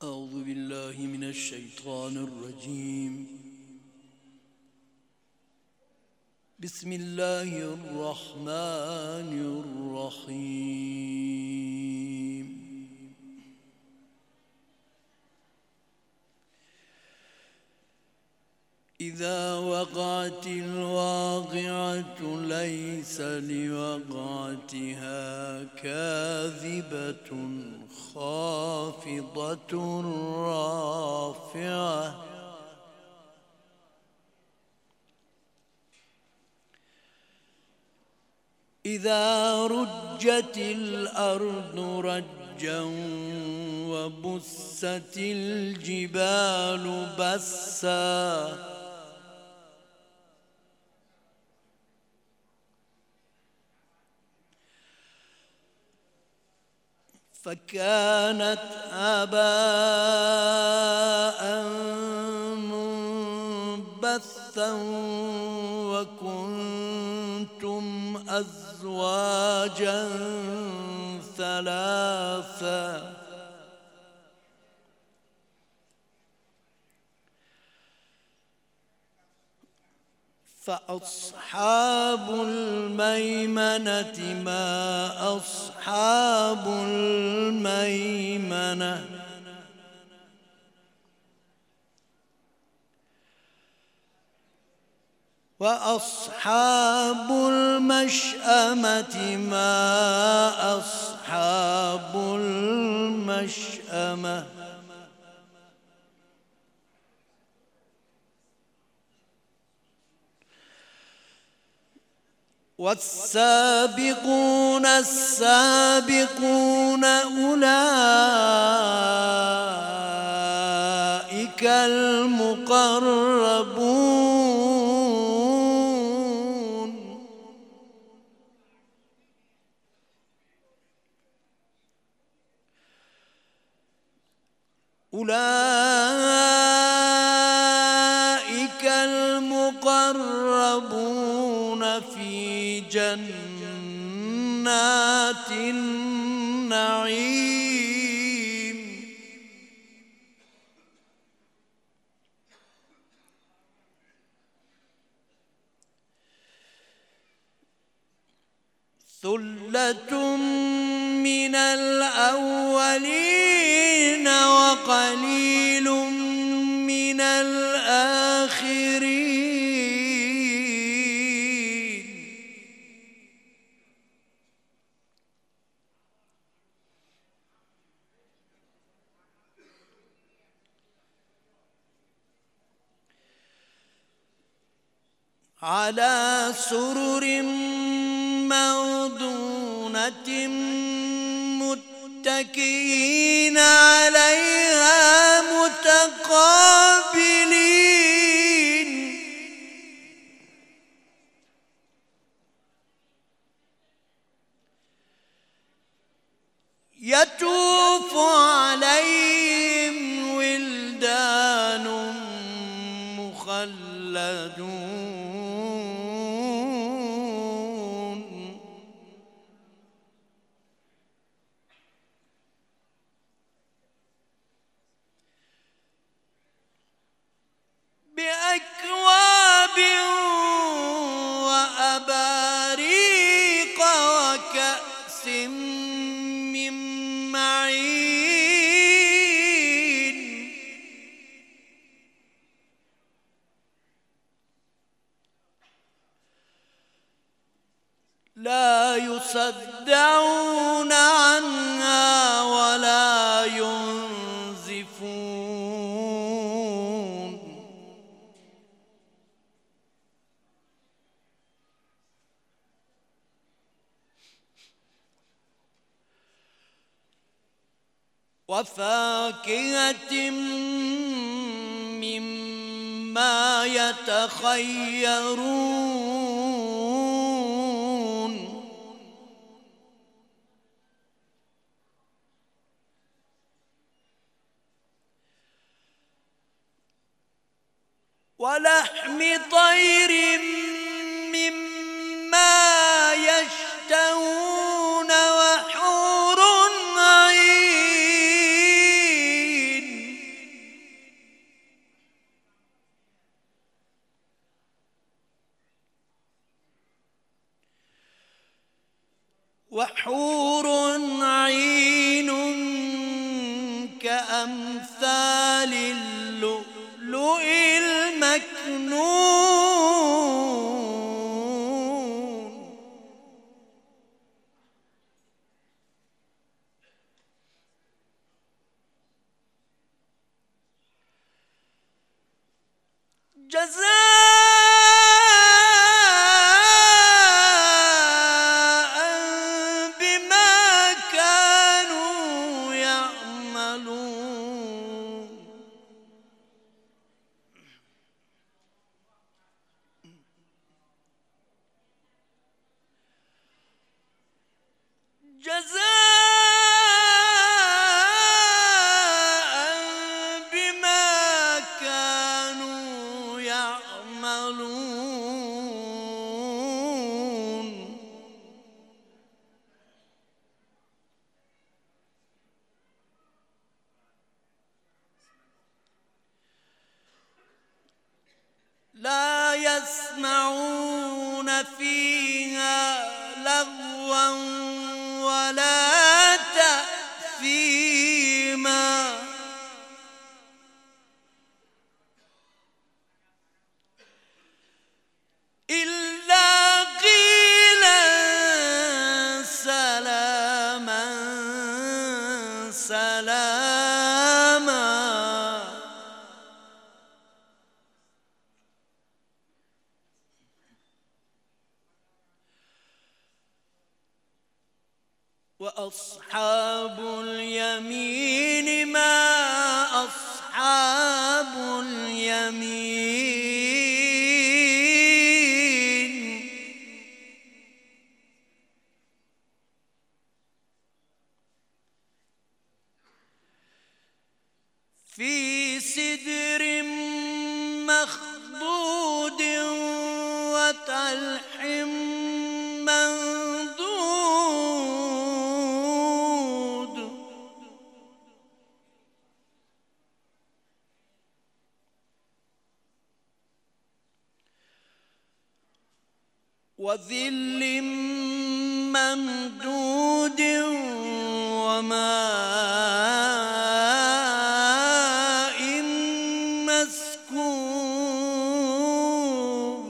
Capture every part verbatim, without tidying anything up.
أعوذ بالله من الشيطان الرجيم. بسم الله الرحمن الرحيم. إذا وقعت الواقعة ليس لوقعتها كاذبة خافضة رافعة إذا رجت الأرض رجا وبست الجبال بسا فكانت هباء منبثا وكنتم أزواجا ثلاثا فأصحاب الميمنة ما أصحاب الميمنة وأصحاب المشأمة ما أصحاب المشأمة والسابقون السابقون أولئك المقربون أولئك المقربون في جنات النعيم ثلة من الأولين وقليل من الآخرين على سرر موضونة متكئين عليها متقابلين يطوف عليهم ولدان مخلدون بأكواب وأباريق وكأس من معين لا يصدعون عنها ولا ينزفون وفاكهة مما يتخيرون ولحم طير مما يشتهون وحور عين وحور عين كأمثال اللؤلؤ المكنون جزاء بما كانوا يعملون جزاء لا يسمعون فيها لغوا ولا تأثيما إلا قيلا سلاما سلاما وأصحاب اليمين ما أصحاب اليمين في سدر مخضود وطلح وظل ممدود وماء مسكوب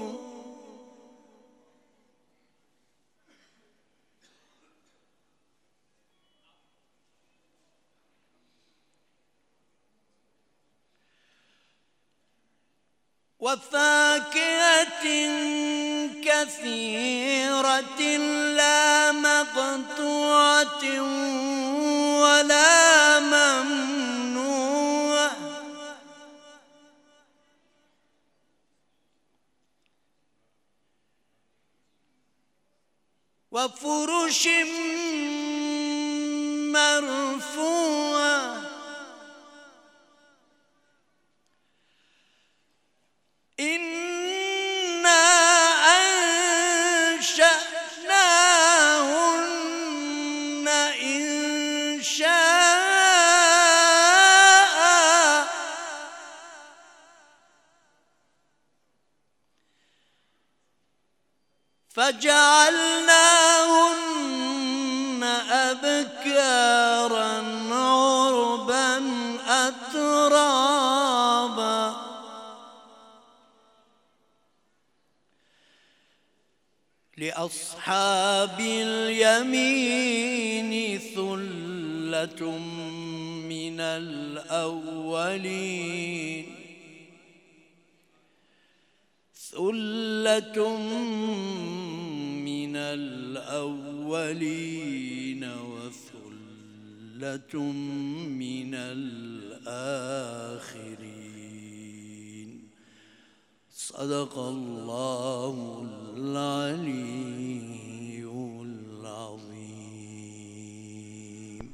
وفاكهة كثيرة لا مقطوعة ولا ممنوعة وفرش مرفوعة فجعلناهن أبكارا عربا أترابا لأصحاب اليمين ثلة من الأولين ثلة من الأولين وثلة من الآخرين صدق الله العليم.